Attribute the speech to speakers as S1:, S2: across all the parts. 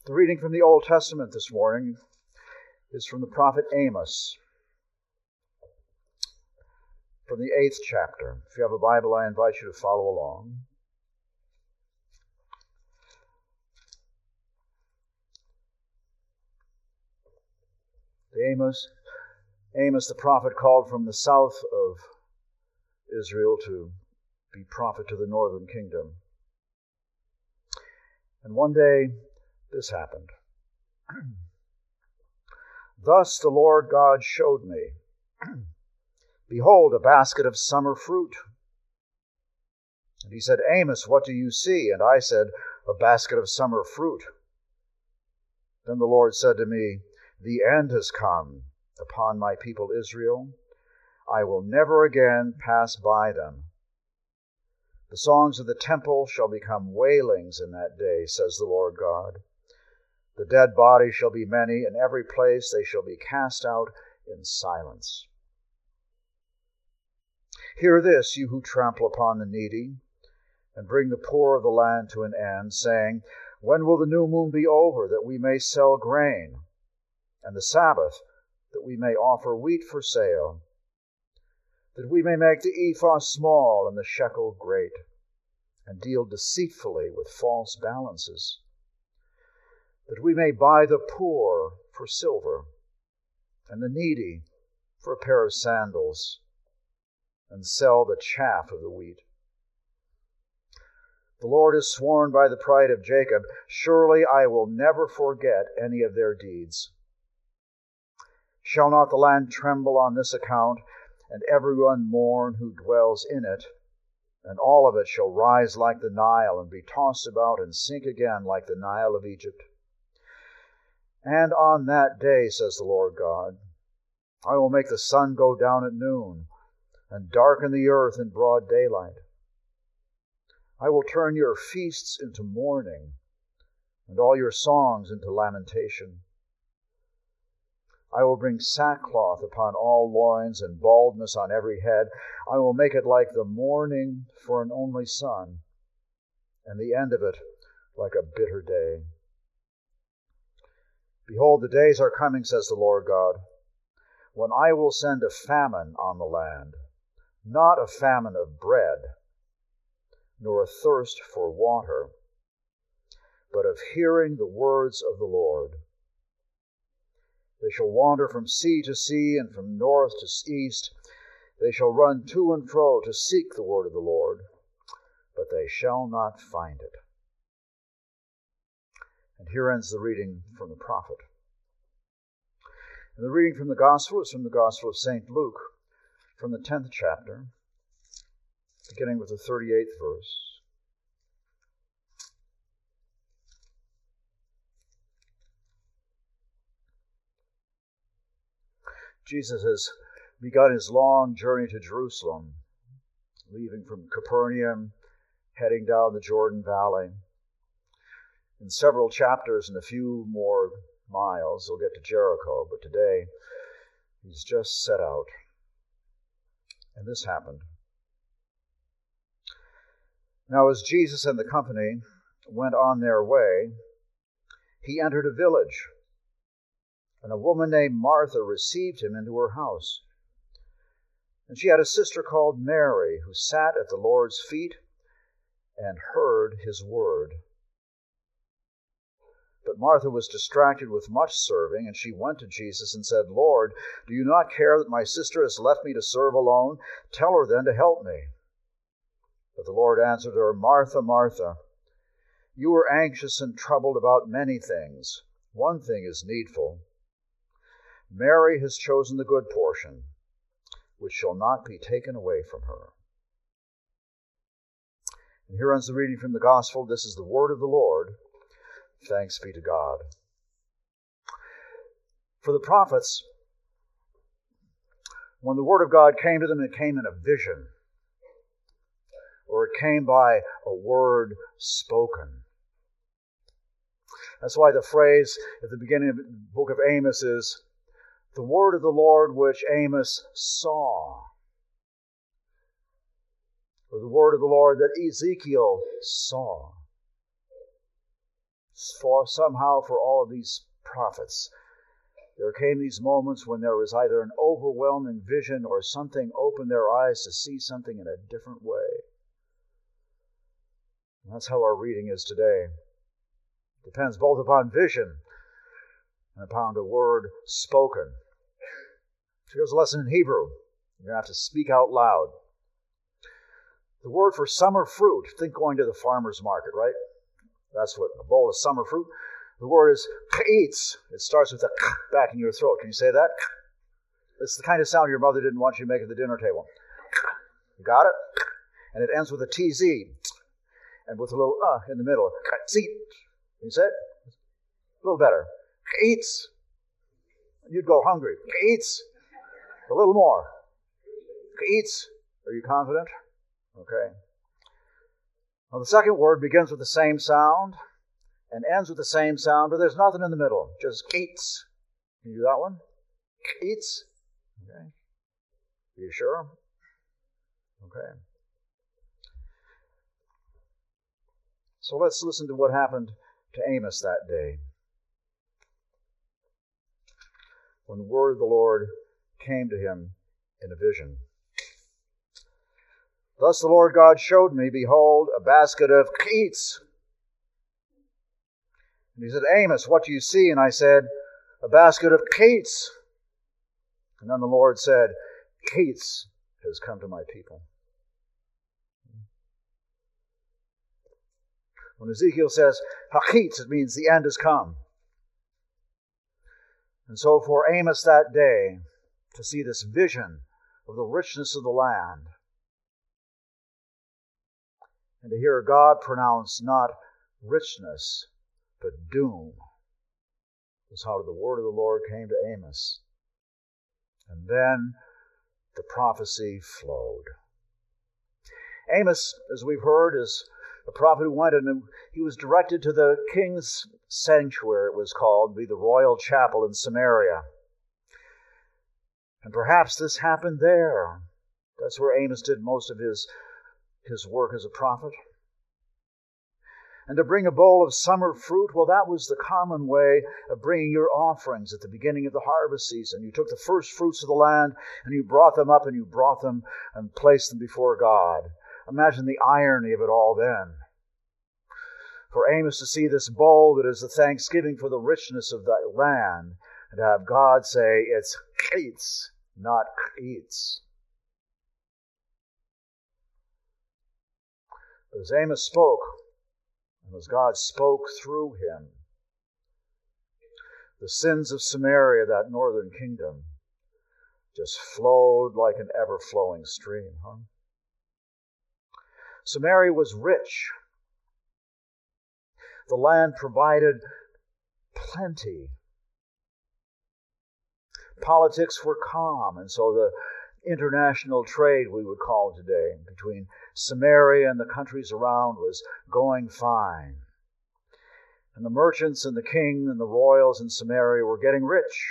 S1: The reading from the Old Testament this morning is from the prophet Amos, from the 8th chapter. If you have a Bible, I invite you to follow along. Amos the prophet called from the south of Israel to be prophet to the northern kingdom. And one day this happened. Thus the Lord God showed me, behold, a basket of summer fruit. And he said, Amos, what do you see? And I said, a basket of summer fruit. Then the Lord said to me, the end has come upon my people Israel. I will never again pass by them. The songs of the temple shall become wailings in that day, says the Lord God. The dead bodies shall be many, in every place they shall be cast out in silence. Hear this, you who trample upon the needy, and bring the poor of the land to an end, saying, when will the new moon be over, that we may sell grain, and the Sabbath, that we may offer wheat for sale, that we may make the ephah small and the shekel great, and deal deceitfully with false balances, that we may buy the poor for silver, and the needy for a pair of sandals, and sell the chaff of the wheat. The Lord has sworn by the pride of Jacob, surely I will never forget any of their deeds. Shall not the land tremble on this account, and everyone mourn who dwells in it? And all of it shall rise like the Nile, and be tossed about, and sink again like the Nile of Egypt. And on that day, says the Lord God, I will make the sun go down at noon, and darken the earth in broad daylight. I will turn your feasts into mourning, and all your songs into lamentation. I will bring sackcloth upon all loins, and baldness on every head. I will make it like the mourning for an only son, and the end of it like a bitter day. Behold, the days are coming, says the Lord God, when I will send a famine on the land, not a famine of bread, nor a thirst for water, but of hearing the words of the Lord. They shall wander from sea to sea, and from north to east. They shall run to and fro to seek the word of the Lord, but they shall not find it. And here ends the reading from the prophet. And the reading from the Gospel is from the Gospel of St. Luke, from the 10th chapter, beginning with the 38th verse. Jesus has begun his long journey to Jerusalem, leaving from Capernaum, heading down the Jordan Valley. In several chapters and a few more miles, he'll get to Jericho, but today he's just set out. And this happened. Now, as Jesus and the company went on their way, he entered a village, and a woman named Martha received him into her house. And she had a sister called Mary, who sat at the Lord's feet and heard his word. But Martha was distracted with much serving, and she went to Jesus and said, Lord, do you not care that my sister has left me to serve alone? Tell her then to help me. But the Lord answered her, Martha, Martha, you are anxious and troubled about many things. One thing is needful. Mary has chosen the good portion, which shall not be taken away from her. And here ends the reading from the Gospel. This is the word of the Lord. Thanks be to God. For the prophets, when the word of God came to them, it came in a vision, or it came by a word spoken. That's why the phrase at the beginning of the book of Amos is, the word of the Lord which Amos saw, or the word of the Lord that Ezekiel saw. somehow for all of these prophets, there came these moments when there was either an overwhelming vision or something opened their eyes to see something in a different way. And that's how our reading is today. It depends both upon vision and upon the word spoken. So here's a lesson in Hebrew. You're going to have to speak out loud. The word for summer fruit, think going to the farmer's market, right? That's what a bowl of summer fruit. The word is k'itz. It starts with a k back in your throat. Can you say that? It's the kind of sound your mother didn't want you to make at the dinner table. You got it? And it ends with a tz, and with a little in the middle. K'tzit. Can you say it? A little better. K'itz. You'd go hungry. K'itz. A little more. K'itz. Are you confident? Okay. Well, the second word begins with the same sound and ends with the same sound, but there's nothing in the middle. Just k'itz. Can you do that one? K'itz. Okay. Are you sure? Okay. So let's listen to what happened to Amos that day, when the word of the Lord came to him in a vision. Thus the Lord God showed me, behold, a basket of k'itz. And he said, Amos, what do you see? And I said, a basket of k'itz. And then the Lord said, k'itz has come to my people. When Ezekiel says, ha'kitz, it means the end has come. And so for Amos that day, to see this vision of the richness of the land, and to hear God pronounce not richness, but doom, was how the word of the Lord came to Amos. And then the prophecy flowed. Amos, as we've heard, is a prophet who went and he was directed to the king's sanctuary, it was called, to be the royal chapel in Samaria. And perhaps this happened there. That's where Amos did most of his work as a prophet. And to bring a bowl of summer fruit, well, that was the common way of bringing your offerings at the beginning of the harvest season. You took the first fruits of the land and you brought them up and you brought them and placed them before God. Imagine the irony of it all then. For Amos to see this bowl that is the thanksgiving for the richness of that land, and to have God say, it's k'itz, not k'itz. But as Amos spoke, and as God spoke through him, the sins of Samaria, that northern kingdom, just flowed like an ever-flowing stream. Samaria was rich. The land provided plenty. Politics were calm, and so the international trade, we would call it today, between Samaria and the countries around was going fine. And the merchants and the king and the royals in Samaria were getting rich.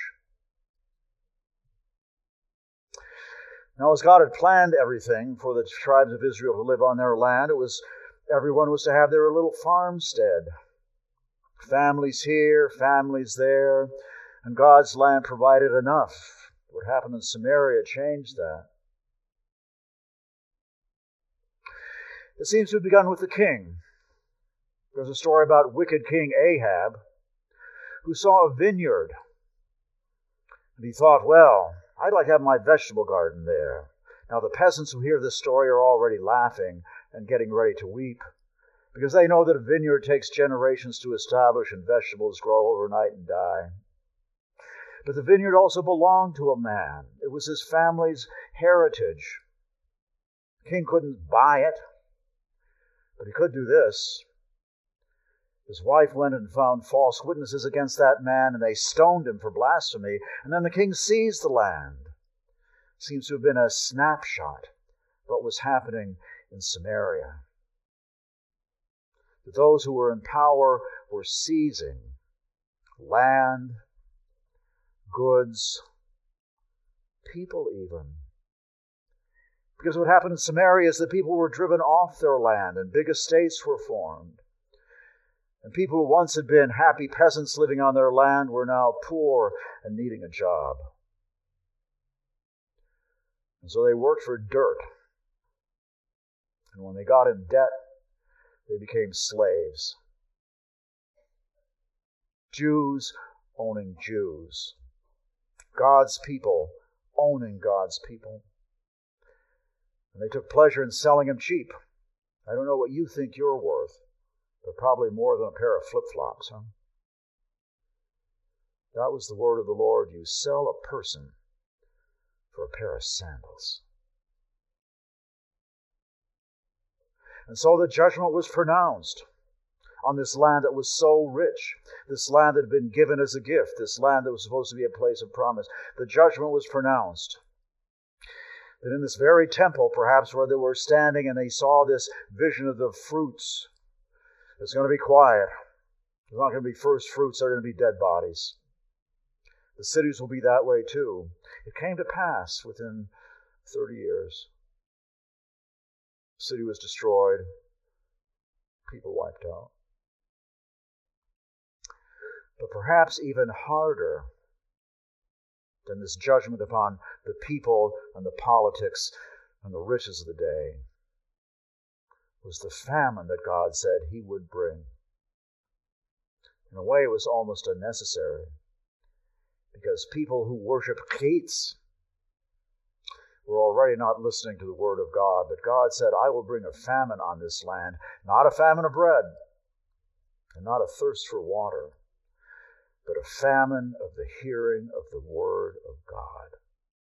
S1: Now, as God had planned everything for the tribes of Israel to live on their land, everyone was to have their little farmstead. Families here, families there, and God's land provided enough. What happened in Samaria changed that. It seems to have begun with the king. There's a story about wicked King Ahab, who saw a vineyard. And he thought, well, I'd like to have my vegetable garden there. Now the peasants who hear this story are already laughing and getting ready to weep, because they know that a vineyard takes generations to establish and vegetables grow overnight and die. But the vineyard also belonged to a man. It was his family's heritage. The king couldn't buy it, but he could do this. His wife went and found false witnesses against that man, and they stoned him for blasphemy. And then the king seized the land. Seems to have been a snapshot of what was happening in Samaria. That those who were in power were seizing land, goods, people even. Because what happened in Samaria is that people were driven off their land and big estates were formed. And people who once had been happy peasants living on their land were now poor and needing a job. And so they worked for dirt. And when they got in debt, they became slaves. Jews owning Jews. God's people owning God's people. And they took pleasure in selling them cheap. I don't know what you think you're worth, but probably more than a pair of flip-flops, huh? That was the word of the Lord. You sell a person for a pair of sandals. And so the judgment was pronounced on this land that was so rich, this land that had been given as a gift, this land that was supposed to be a place of promise. The judgment was pronounced. That in this very temple, perhaps, where they were standing and they saw this vision of the fruits, it's going to be quiet. There's not going to be first fruits, they're going to be dead bodies. The cities will be that way too. It came to pass within 30 years. The city was destroyed, people wiped out. But perhaps even harder than this judgment upon the people and the politics and the riches of the day was the famine that God said He would bring. In a way, it was almost unnecessary, because people who worship Keats were already not listening to the Word of God. But God said, I will bring a famine on this land, not a famine of bread, and not a thirst for water, but a famine of the hearing of the Word of God.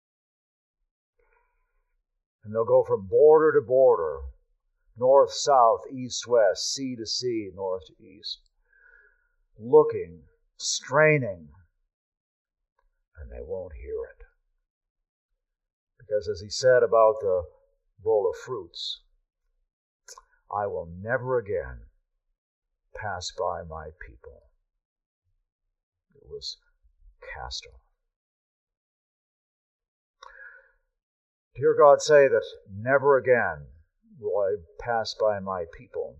S1: And they'll go from border to border, north, south, east, west, sea to sea, north to east, looking, straining, and they won't hear it. Because as He said about the bowl of fruits, I will never again pass by my people. It was cast off. To hear God say that never again will I pass by my people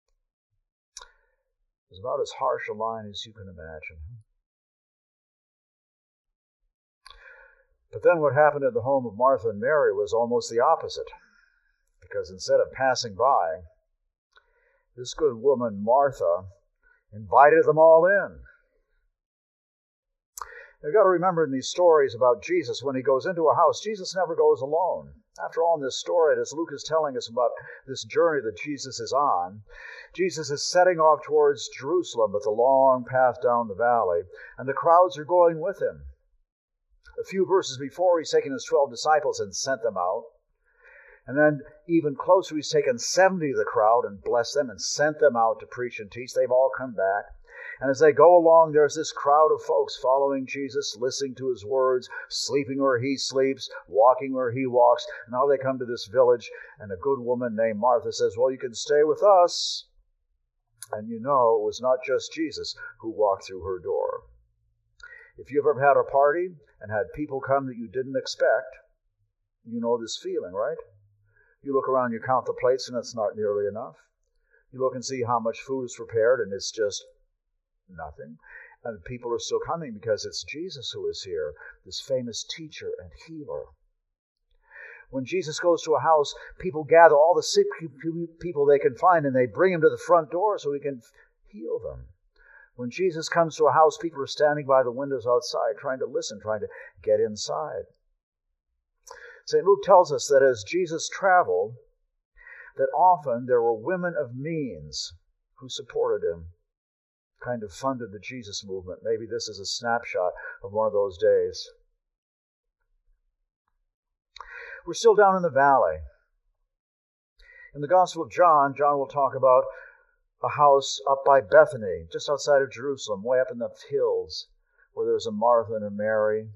S1: is about as harsh a line as you can imagine. But then what happened in the home of Martha and Mary was almost the opposite. Because instead of passing by, this good woman, Martha, invited them all in. You've got to remember in these stories about Jesus, when He goes into a house, Jesus never goes alone. After all, in this story, as Luke is telling us about this journey that Jesus is on, Jesus is setting off towards Jerusalem with a long path down the valley, and the crowds are going with Him. A few verses before, He's taken His 12 disciples and sent them out. And then even closer, He's taken 70 of the crowd and blessed them and sent them out to preach and teach. They've all come back. And as they go along, there's this crowd of folks following Jesus, listening to His words, sleeping where He sleeps, walking where He walks. And now they come to this village, and a good woman named Martha says, well, you can stay with us. And you know, it was not just Jesus who walked through her door. If you've ever had a party and had people come that you didn't expect, you know this feeling, right? You look around, you count the plates, and it's not nearly enough. You look and see how much food is prepared, and it's just nothing. And people are still coming because it's Jesus who is here, this famous teacher and healer. When Jesus goes to a house, people gather all the sick people they can find, and they bring Him to the front door so He can heal them. When Jesus comes to a house, people are standing by the windows outside, trying to listen, trying to get inside. St. Luke tells us that as Jesus traveled, that often there were women of means who supported Him, kind of funded the Jesus movement. Maybe this is a snapshot of one of those days. We're still down in the valley. In the Gospel of John, John will talk about a house up by Bethany, just outside of Jerusalem, way up in the hills, where there's a Martha and a Mary.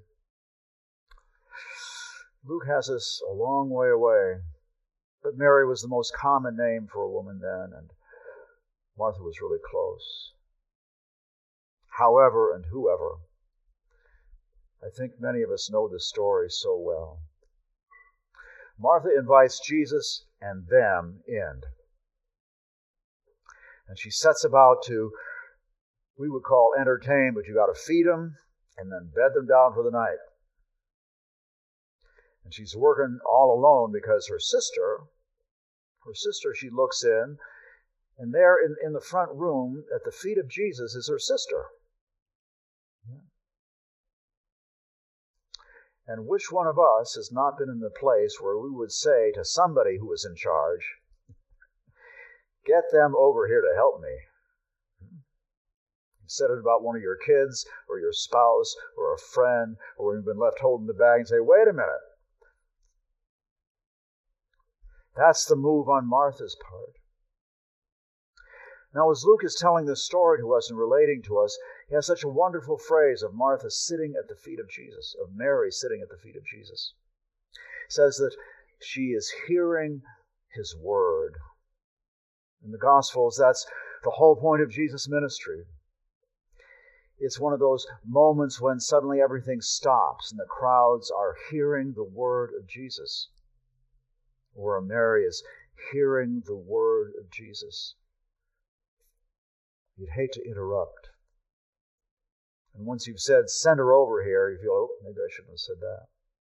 S1: Luke has us a long way away, but Mary was the most common name for a woman then, and Martha was really close. However and whoever, I think many of us know this story so well. Martha invites Jesus and them in. And she sets about to we would call entertain, but you got to feed them and then bed them down for the night. And she's working all alone because her sister, she looks in, and there in the front room at the feet of Jesus is her sister. And which one of us has not been in the place where we would say to somebody who was in charge, get them over here to help me? You said it about one of your kids or your spouse or a friend, or when you've been left holding the bag and say, wait a minute. That's the move on Martha's part. Now, as Luke is telling this story to us and relating to us, he has such a wonderful phrase of Martha sitting at the feet of Jesus, of Mary sitting at the feet of Jesus. He says that she is hearing his word. In the Gospels, that's the whole point of Jesus' ministry. It's one of those moments when suddenly everything stops and the crowds are hearing the word of Jesus. Or Mary is hearing the word of Jesus. You'd hate to interrupt. And once you've said, send her over here, you feel, oh, maybe I shouldn't have said that.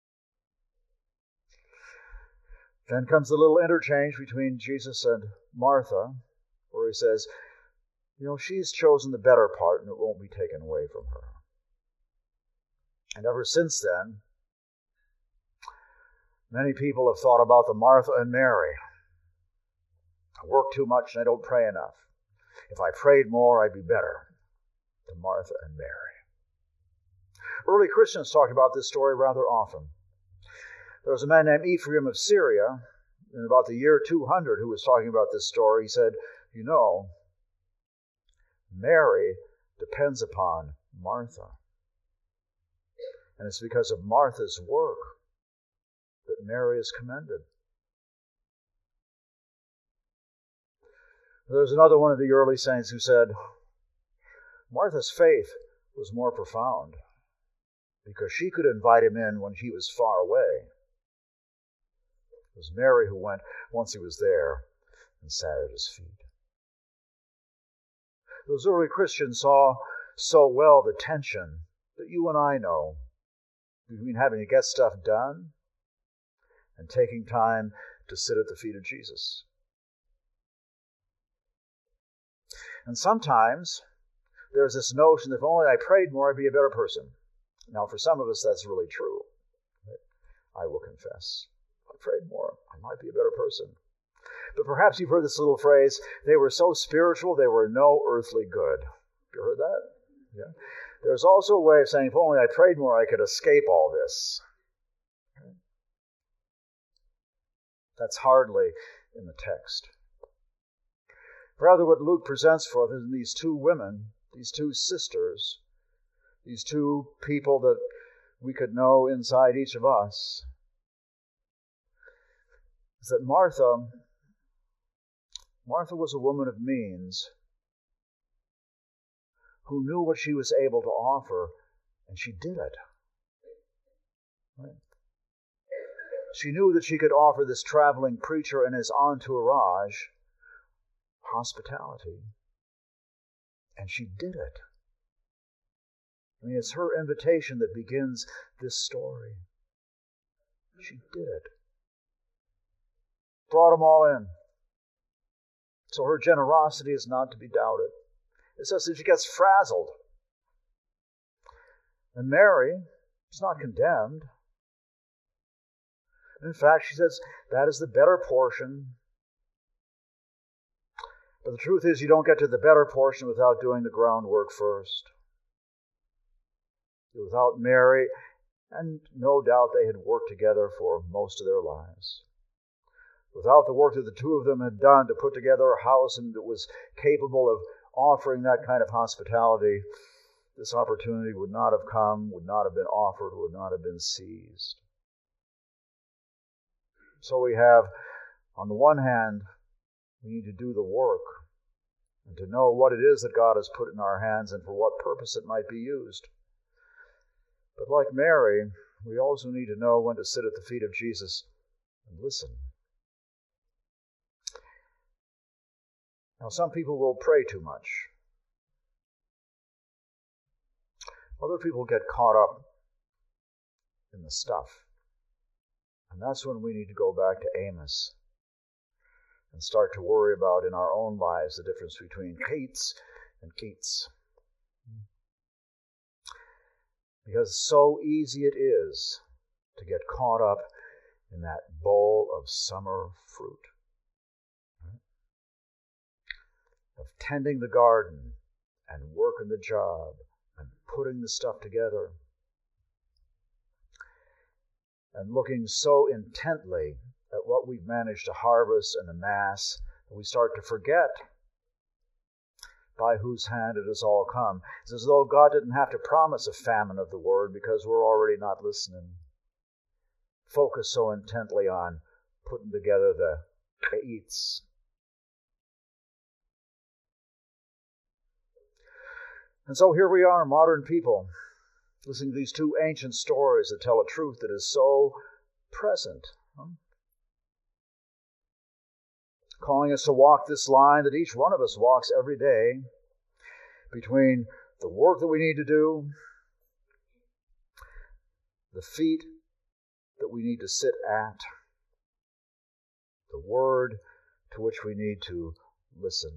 S1: Then comes the little interchange between Jesus and Martha, where he says, she's chosen the better part and it won't be taken away from her. And ever since then, many people have thought about the Martha and Mary. I work too much and I don't pray enough. If I prayed more, I'd be better. To Martha and Mary. Early Christians talked about this story rather often. There was a man named Ephraim of Syria in about the year 200 who was talking about this story. He said, Mary depends upon Martha. And it's because of Martha's work that Mary is commended. There's another one of the early saints who said, Martha's faith was more profound because she could invite him in when he was far away. It was Mary who went once he was there and sat at his feet. Those early Christians saw so well the tension that you and I know between having to get stuff done and taking time to sit at the feet of Jesus. And sometimes there's this notion that if only I prayed more, I'd be a better person. Now, for some of us, that's really true. I will confess. If I prayed more, I might be a better person. But perhaps you've heard this little phrase, they were so spiritual, they were no earthly good. Have you heard that? Yeah. There's also a way of saying, if only I prayed more, I could escape all this. That's hardly in the text. Rather, what Luke presents for us is these two women, these two sisters, these two people that we could know inside each of us, is that Martha was a woman of means who knew what she was able to offer, and she did it. Right? She knew that she could offer this traveling preacher and his entourage hospitality. And she did it. I mean, it's her invitation that begins this story. She did it. Brought them all in. So her generosity is not to be doubted. It says that she gets frazzled. And Mary is not condemned. In fact, she says, that is the better portion. But the truth is, you don't get to the better portion without doing the groundwork first. Without Mary, and no doubt they had worked together for most of their lives. Without the work that the two of them had done to put together a house and that was capable of offering that kind of hospitality, this opportunity would not have come, would not have been offered, would not have been seized. So we have, on the one hand, we need to do the work and to know what it is that God has put in our hands and for what purpose it might be used. But like Mary, we also need to know when to sit at the feet of Jesus and listen. Now, some people will pray too much. Other people get caught up in the stuff. And that's when we need to go back to Amos and start to worry about in our own lives the difference between Keats and Keats. Because so easy it is to get caught up in that bowl of summer fruit. Of tending the garden and working the job and putting the stuff together. And looking so intently at what we've managed to harvest and amass that we start to forget by whose hand it has all come. It's as though God didn't have to promise a famine of the word because we're already not listening. Focus so intently on putting together the eats. And so here we are, modern people, listening to these two ancient stories that tell a truth that is so present. Calling us to walk this line that each one of us walks every day between the work that we need to do, the feet that we need to sit at, the word to which we need to listen.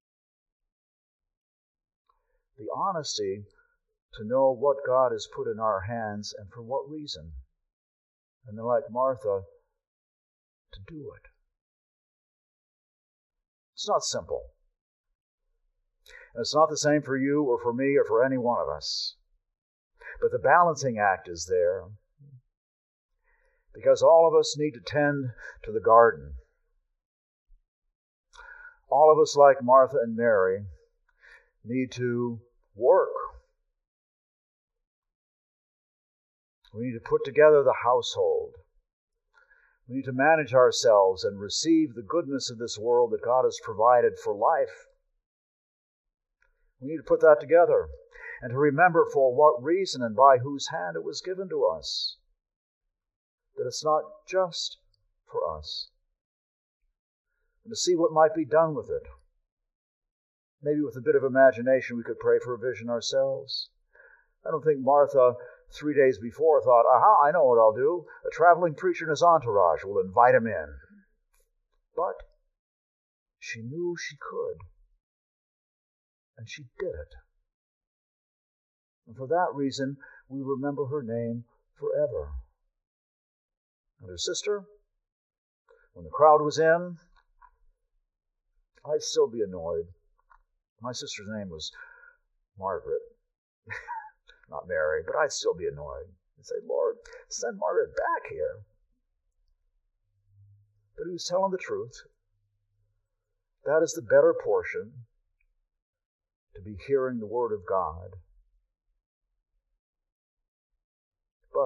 S1: The honesty to know what God has put in our hands and for what reason. And then, like Martha, to do it. It's not simple. And it's not the same for you or for me or for any one of us. But the balancing act is there. Because all of us need to tend to the garden. All of us, like Martha and Mary, need to work. We need to put together the household. We need to manage ourselves and receive the goodness of this world that God has provided for life. We need to put that together and to remember for what reason and by whose hand it was given to us. That it's not just for us. And to see what might be done with it. Maybe with a bit of imagination we could pray for a vision ourselves. I don't think Martha 3 days before thought, aha, I know what I'll do. A traveling preacher and his entourage will invite him in. But she knew she could. And she did it. And for that reason, we remember her name forever. And her sister, when the crowd was in, I'd still be annoyed. My sister's name was Margaret. Not Mary, but I'd still be annoyed. I'd say, Lord, send Margaret back here. But he was telling the truth. That is the better portion, to be hearing the word of God. But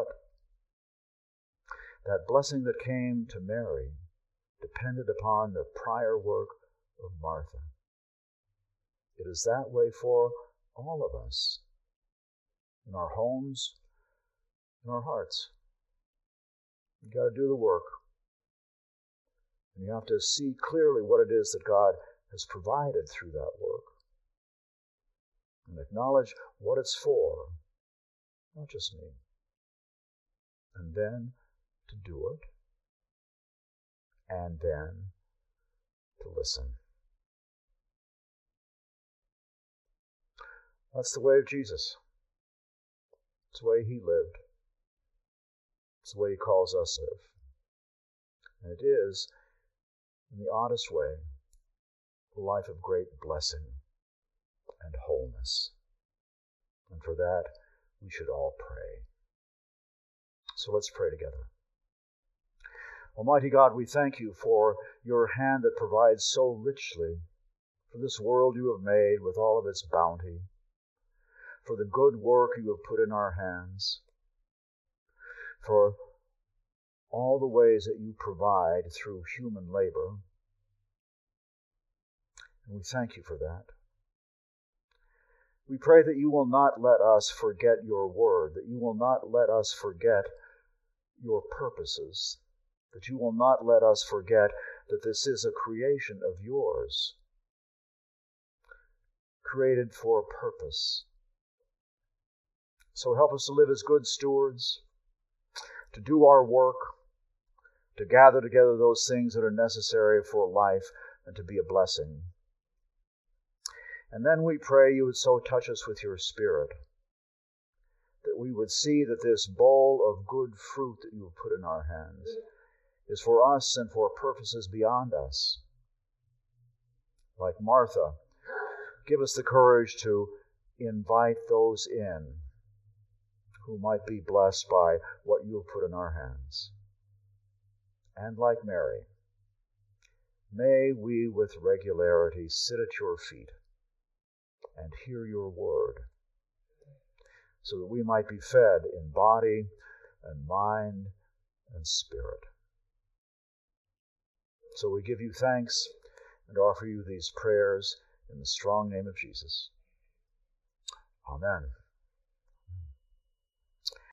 S1: that blessing that came to Mary depended upon the prior work of Martha. It is that way for all of us, in our homes, in our hearts. You've got to do the work. And you have to see clearly what it is that God has provided through that work. And acknowledge what it's for, not just me. And then to do it. And then to listen. That's the way of Jesus. It's the way he lived. It's the way he calls us to live. And it is, in the oddest way, a life of great blessing and wholeness. And for that, we should all pray. So let's pray together. Almighty God, we thank you for your hand that provides so richly for this world you have made with all of its bounty, for the good work you have put in our hands, for all the ways that you provide through human labor. And we thank you for that. We pray that you will not let us forget your word, that you will not let us forget your purposes, that you will not let us forget that this is a creation of yours, created for a purpose, So help us to live as good stewards, to do our work, to gather together those things that are necessary for life, and to be a blessing. And then we pray you would so touch us with your Spirit that we would see that this bowl of good fruit that you have put in our hands is for us and for purposes beyond us. Like Martha, give us the courage to invite those in who might be blessed by what you have put in our hands. And like Mary, may we with regularity sit at your feet and hear your word, so that we might be fed in body and mind and spirit. So we give you thanks and offer you these prayers in the strong name of Jesus. Amen.